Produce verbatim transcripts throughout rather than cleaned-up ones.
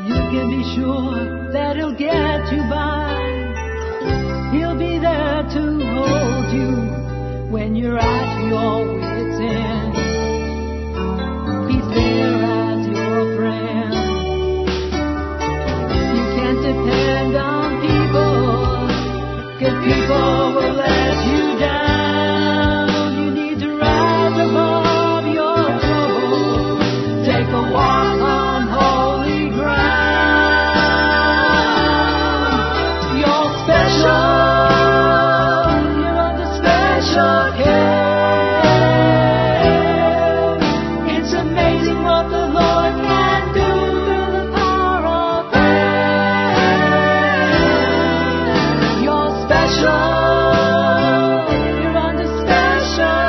You can be sure that He'll get you by. He'll be there to hold you when you're at your wit's end. He's there as your friend. You can't depend on people, 'cause people will let you down. You need to rise above your trouble. Take a walk on holy ground. You're special. You're under special care. It's amazing what the Lord can do through the power of prayer. You're special. You're under special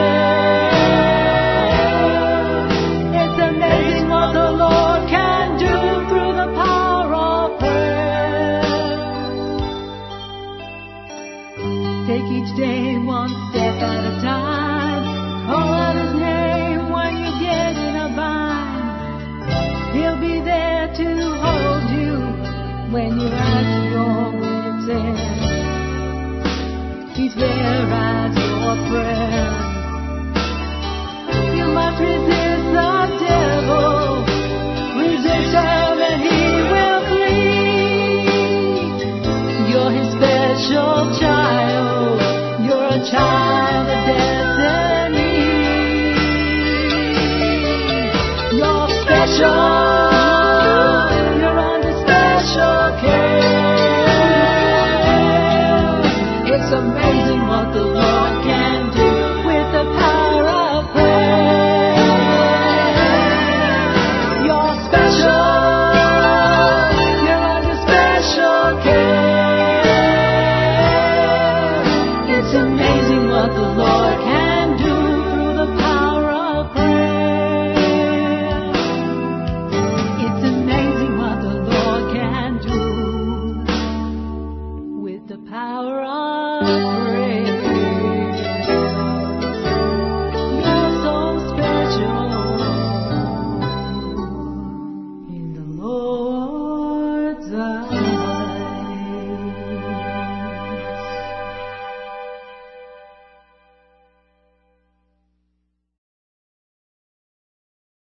care. It's amazing what the Lord can do through the power of prayer. Take each day one step at a time. Call out His name when you get in a bind. He'll be there to hold you when you're at your wit's end. He's there as your friend. You must resist